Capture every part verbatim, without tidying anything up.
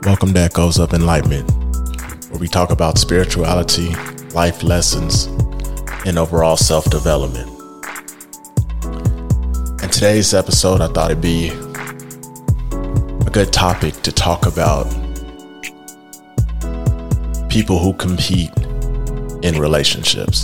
Welcome to Echoes of Enlightenment, where we talk about spirituality, life lessons, and overall self-development. In today's episode, I thought it'd be a good topic to talk about people who compete in relationships.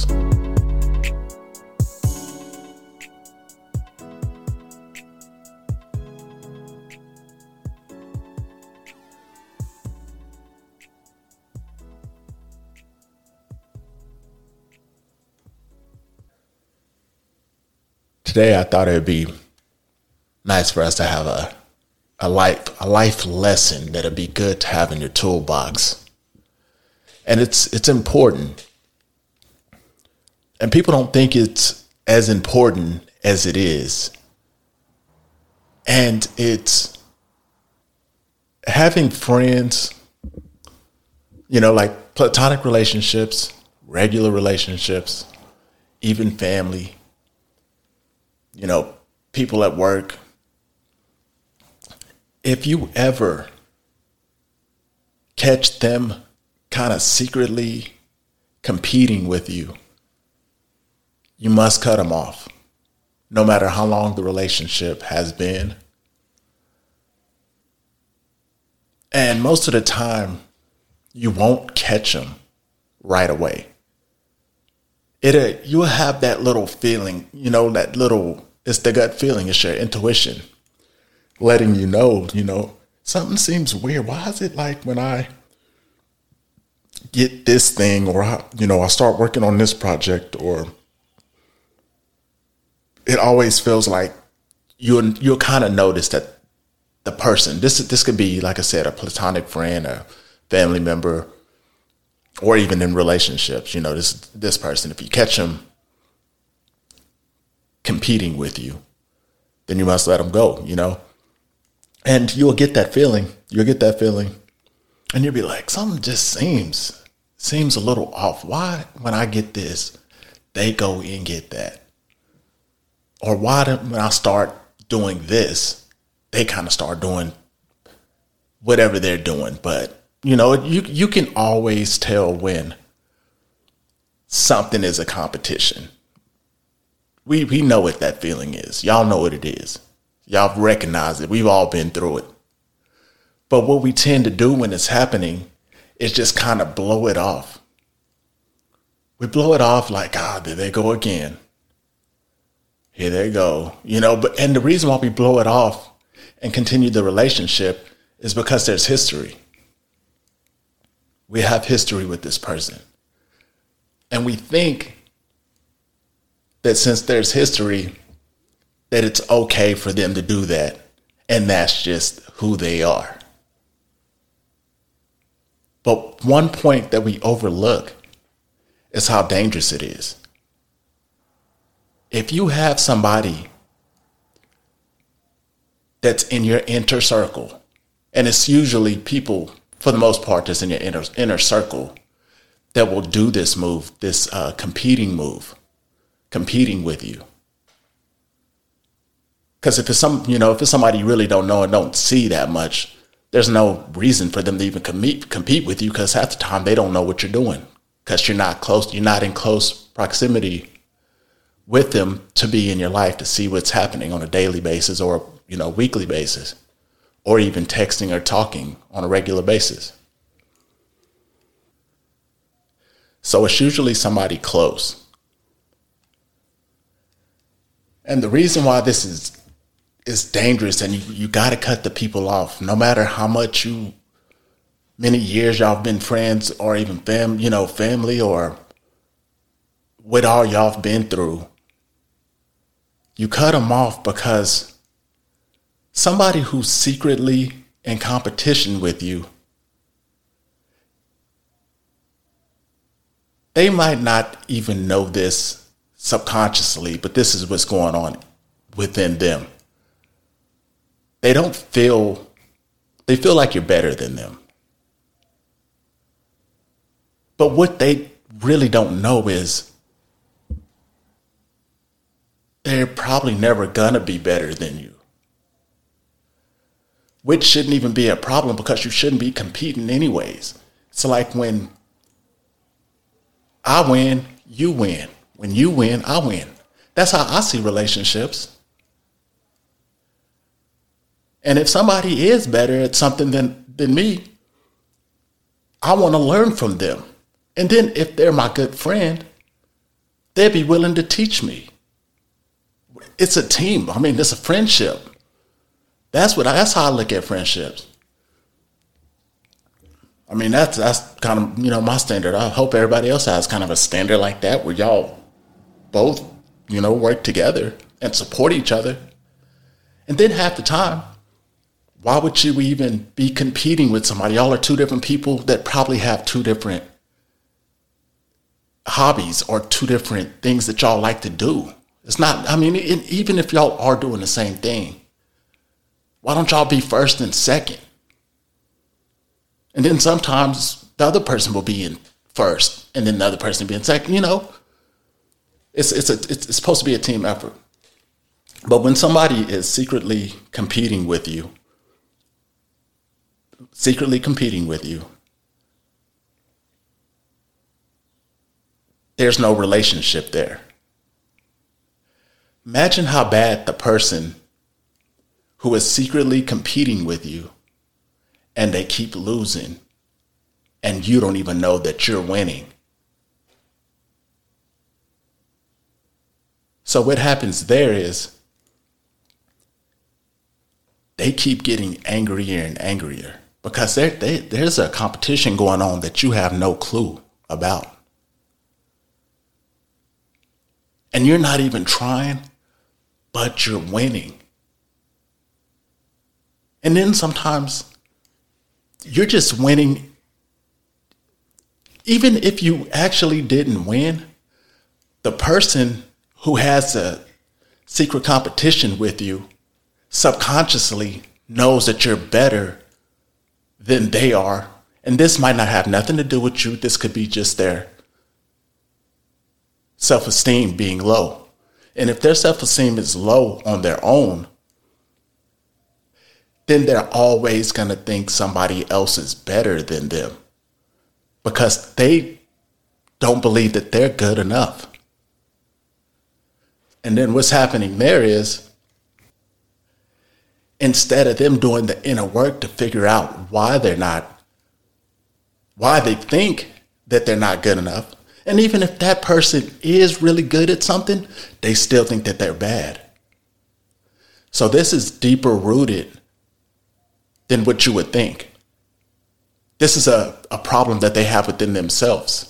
Today, I thought it would be nice for us to have a a life a life lesson that'd be good to have in your toolbox, and it's it's important. And people don't think it's as important as it is. And it's having friends, you know, like platonic relationships, regular relationships, even family. You know, people at work. If you ever catch them kind of secretly competing with you, you must cut them off, no matter how long the relationship has been. And most of the time, you won't catch them right away. It uh, you'll have that little feeling, you know, that little. It's the gut feeling. It's your intuition letting you know, you know, something seems weird. Why is it like when I get this thing or, I, you know, I start working on this project, or it always feels like you'll, you'll kind of notice that the person, this, this could be, like I said, a platonic friend, a family member, or even in relationships, you know, this, this person, if you catch them competing with you, then you must let them go, you know? And you'll get that feeling, you'll get that feeling, and you'll be like, something just seems, seems a little off. Why, when I get this, they go and get that? Or why, do, when I start doing this, they kind of start doing whatever they're doing? But, you know, you you can always tell when something is a competition. We we know what that feeling is. Y'all know what it is. Y'all recognize it. We've all been through it. But what we tend to do when it's happening is just kind of blow it off. We blow it off like, ah, there they go again. Here they go. You know, but and the reason why we blow it off and continue the relationship is because there's history. We have history with this person. And we think that since there's history, that it's okay for them to do that. And that's just who they are. But one point that we overlook is how dangerous it is. If you have somebody that's in your inner circle, and it's usually people, for the most part, that's in your inner, inner circle, that will do this move, this uh, competing move, competing with you. Because if it's some, you know, if it's somebody you really don't know and don't see that much, there's no reason for them to even compete compete with you, because half the time they don't know what you're doing, because you're not close, you're not in close proximity with them to be in your life to see what's happening on a daily basis, or, you know, weekly basis, or even texting or talking on a regular basis. So it's usually somebody close. And the reason why this is is dangerous, and you, you got to cut the people off, no matter how much you, many years y'all been friends, or even fam, you know, family, or what all y'all been through. You cut them off because somebody who's secretly in competition with you, they might not even know this subconsciously, but this is what's going on within them. They don't feel, they feel like you're better than them. But what they really don't know is they're probably never gonna be better than you. which shouldn't even be a problem because you shouldn't be competing anyways. It's like when I win, you win. When you win, I win. That's how I see relationships. And if somebody is better at something than, than me, I want to learn from them. And then if they're my good friend, they'd be willing to teach me. It's a team. I mean, it's a friendship. That's what I, that's how I look at friendships. I mean, that's that's kind of, you know, my standard. I hope everybody else has kind of a standard like that where y'all both, you know, work together and support each other. And then half the time, why would you even be competing with somebody? Y'all are two different people that probably have two different hobbies or two different things that y'all like to do. It's not, I mean, it, even if y'all are doing the same thing, why don't y'all be first and second? And then sometimes the other person will be in first and then the other person will be in second. You know, it's, it's, a, it's, it's supposed to be a team effort. But when somebody is secretly competing with you, secretly competing with you, there's no relationship there. Imagine how bad the person who is secretly competing with you and they keep losing and you don't even know that you're winning. So what happens there is they keep getting angrier and angrier because they, there's a competition going on that you have no clue about. And you're not even trying, but you're winning. And then sometimes you're just winning. Even if you actually didn't win, the person who has a secret competition with you subconsciously knows that you're better than they are. And this might not have nothing to do with you. This could be just their self-esteem being low. And if their self-esteem is low on their own, then they're always going to think somebody else is better than them because they don't believe that they're good enough. And then what's happening there is, instead of them doing the inner work to figure out why they're not, why they think that they're not good enough, and even if that person is really good at something, they still think that they're bad. So this is deeper rooted than what you would think. This is a, a problem that they have within themselves.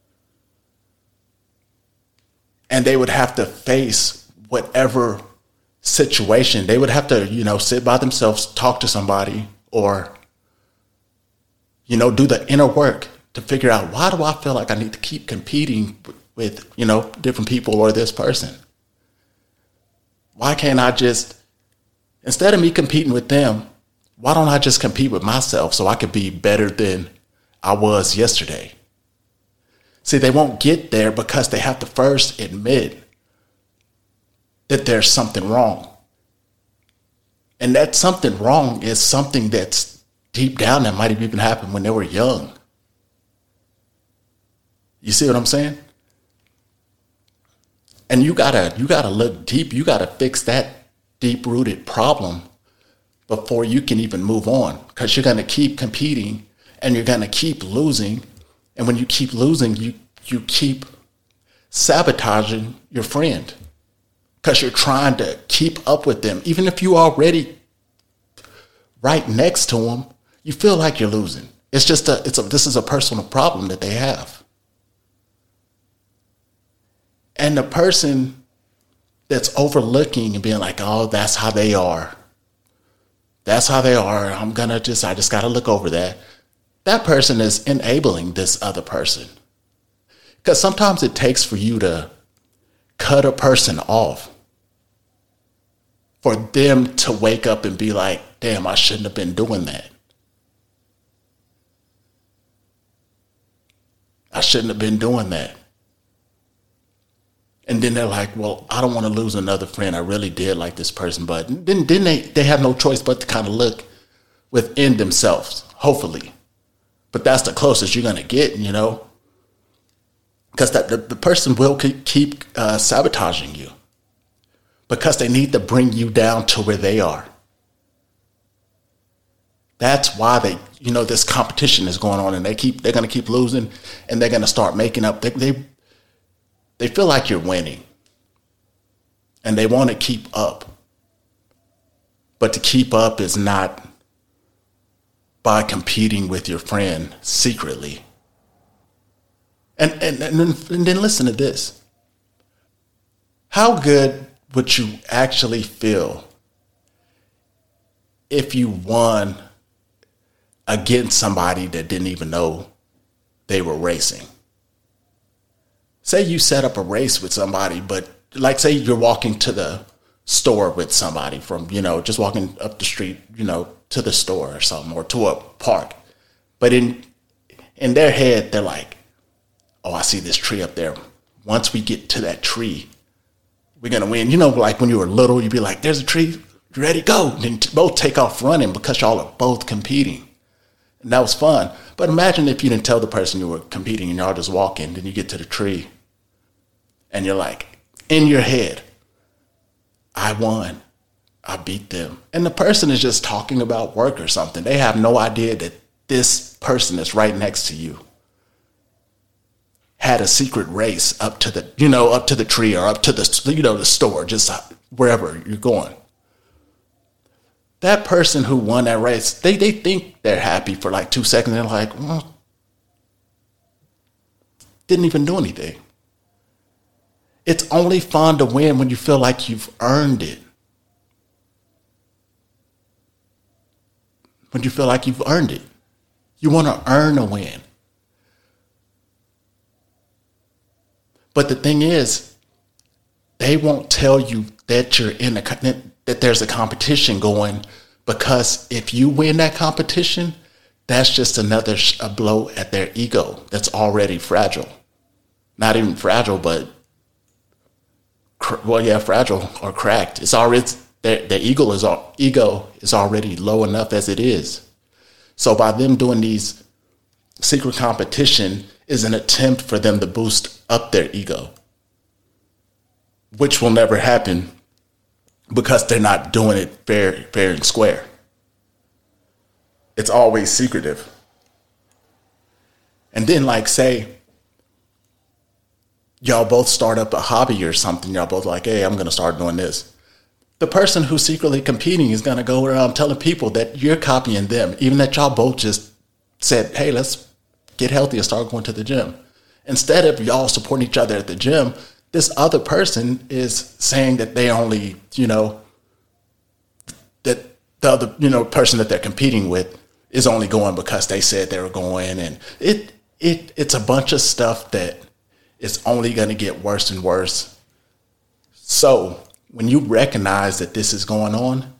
And they would have to face whatever situation. They would have to, you know, sit by themselves, talk to somebody, or, you know, do the inner work to figure out, why do I feel like I need to keep competing with, you know, different people or this person? Why can't I just, instead of me competing with them, why don't I just compete with myself so I could be better than I was yesterday? See, they won't get there because they have to first admit that there's something wrong. And that something wrong is something that's deep down that might have even happened when they were young. You see what I'm saying? And you gotta, you gotta look deep. You gotta fix that deep-rooted problem before you can even move on, because you're gonna keep competing and you're gonna keep losing. And when you keep losing, you you keep sabotaging your friend because you're trying to keep up with them. Even if you already right next to them, you feel like you're losing. It's just a, it's a, this is a personal problem that they have. And the person that's overlooking and being like, oh, that's how they are. That's how they are. I'm going to just, I just got to look over that. That person is enabling this other person. Because sometimes it takes for you to cut a person off for them to wake up and be like, damn, I shouldn't have been doing that. I shouldn't have been doing that. And then they're like, well, I don't want to lose another friend. I really did like this person. But then, then they, they have no choice but to kind of look within themselves, hopefully. But that's the closest you're going to get, you know, because that the, the person will keep uh, sabotaging you because they need to bring you down to where they are. That's why they, you know, this competition is going on, and they keep, they're going to keep losing, and they're going to start making up. They, they, they feel like you're winning, and they want to keep up. But to keep up is not by competing with your friend secretly. And, and, and, and then listen to this. How good would you actually feel if you won against somebody that didn't even know they were racing? Say you set up a race with somebody, but like say you're walking to the store with somebody from, you know, just walking up the street, you know, to the store or something, or to a park. But in in their head, they're like, oh, I see this tree up there. Once we get to that tree, we're going to win. You know, like when you were little, you'd be like, there's a tree, you ready, go. And then both take off running because y'all are both competing. And that was fun. But imagine if you didn't tell the person you were competing and y'all just walking, then you get to the tree and you're like, in your head, I won. I beat them. And the person is just talking about work or something. They have no idea that this person that's right next to you had a secret race up to the, you know, up to the tree or up to the, you know, the store, just wherever you're going. That person who won that race, they, they think they're happy for like two seconds. They're like, well, didn't even do anything. It's only fun to win when you feel like you've earned it. When you feel like you've earned it. You want to earn a win. But the thing is, they won't tell you that you're in a, that there's a competition going, because if you win that competition, that's just another sh- a blow at their ego that's already fragile. Not even fragile, but well, yeah, fragile or cracked. It's already, their, their ego is ego is already low enough as it is. So by them doing these secret competition is an attempt for them to boost up their ego, which will never happen because they're not doing it fair, fair and square. It's always secretive. And then, like, say, y'all both start up a hobby or something. Y'all both like, hey, I'm going to start doing this. The person who's secretly competing is going to go around telling people that you're copying them, even that y'all both just said, hey, let's get healthy and start going to the gym. Instead of y'all supporting each other at the gym, this other person is saying that they only, you know, that the other, you know, person that they're competing with is only going because they said they were going. And it it it's a bunch of stuff that is only going to get worse and worse. So when you recognize that this is going on,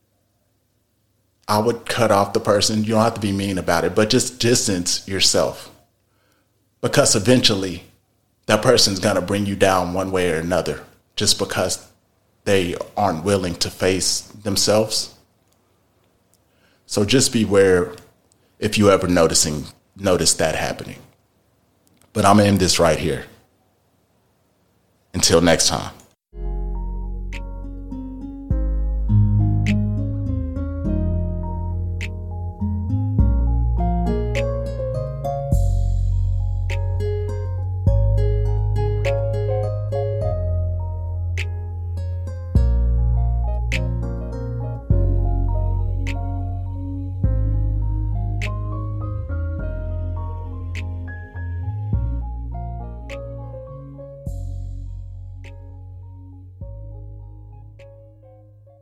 I would cut off the person. You don't have to be mean about it, but just distance yourself. Because eventually that person's going to bring you down one way or another just because they aren't willing to face themselves. So just beware if you ever noticing notice that happening. But I'm going to end this right here. Until next time.